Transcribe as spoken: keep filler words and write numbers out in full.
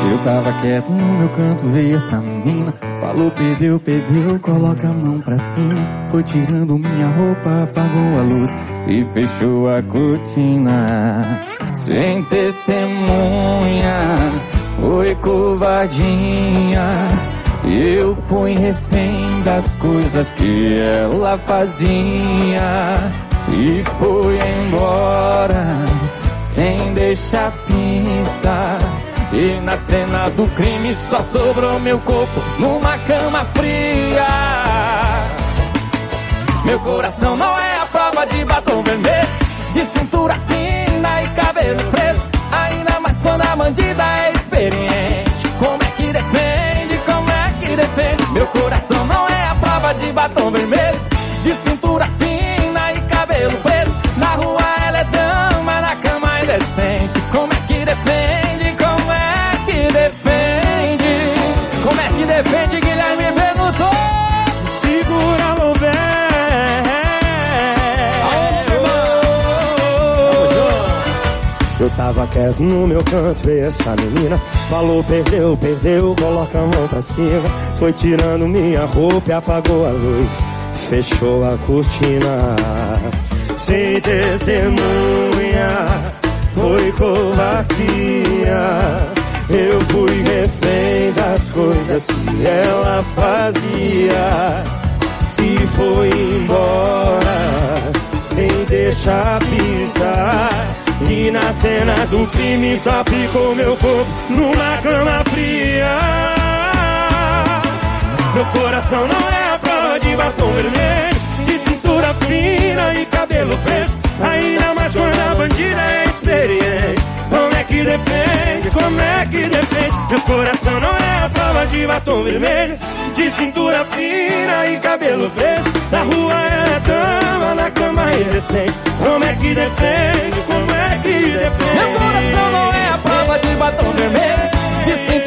Eu tava quieto no meu canto, veio essa menina. Falou, perdeu, perdeu, coloca a mão pra cima. Foi tirando minha roupa, apagou a luz e fechou a cortina. Sem testemunha, foi covardia. Eu fui refém das coisas que ela fazia e foi embora sem deixar pista. E na cena do crime só sobrou meu corpo numa cama fria. Meu coração não é a prova de batom vermelho, de cintura fina e cabelo preso. Ainda mais quando a bandida é experiente. Como é que defende, como é que defende? Meu coração não é a prova de batom vermelho, de cintura fina e cabelo preso. Na rua ela é dama, na cama é indecente. Como é que defende? Como é que defende? Como é que defende? Guilherme perguntou. Segura, meu velho. Eu tava quieto no meu canto, veio essa menina. Falou, perdeu, perdeu, coloca a mão pra cima. Foi tirando minha roupa e apagou a luz, fechou a cortina. Sem testemunha, foi covardia. Eu fui refém das coisas que ela fazia e foi embora sem deixar pisar. E na cena do crime só ficou meu corpo numa cama fria. Meu coração não é a prova de batom vermelho, de cintura fina e cabelo preso. Ainda mais quando a bandida é experiente. Como é que defende? Como é que defende? Meu coração não é a prova de batom vermelho, de cintura fina e cabelo preso. Na rua é dama, na cama é indecente. Como é que defende? Como é que defende? Meu coração não é a prova de batom vermelho, de cintura